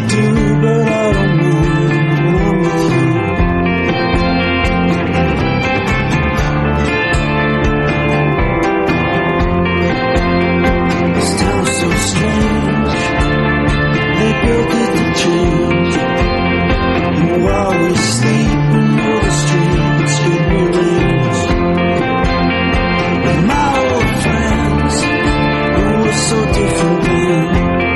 do, but I don't mind when I'm with you. This town's so strange, they built it to change. And while we sleep, we know the streets could be arranged. And my old friends, who were so different then,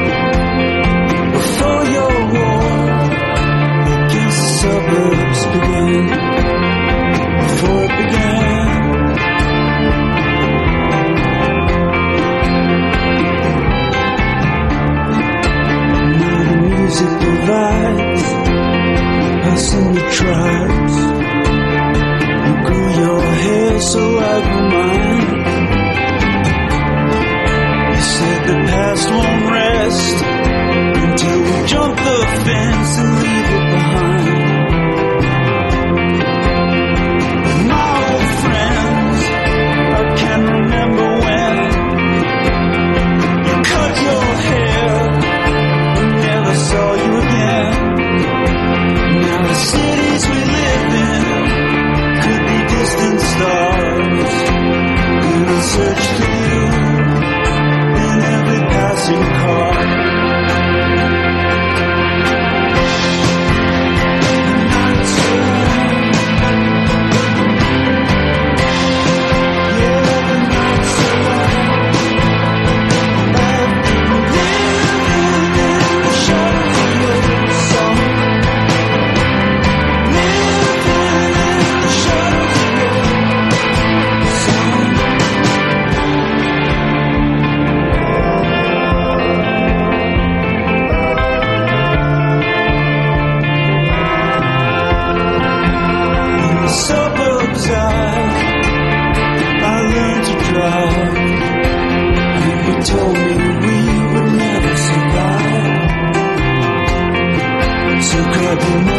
before your war against the suburbs began, before it began. Now the music divides us in the tribes. You grew your hair so I grew mine. You said the past won't rest until we jump the fence and leave it behind. My old friends, I can remember when you cut your hair and never saw you again. Now the cities we live in could be distant stars. We will search for you in every passing car. Told me we would never survive. So grab your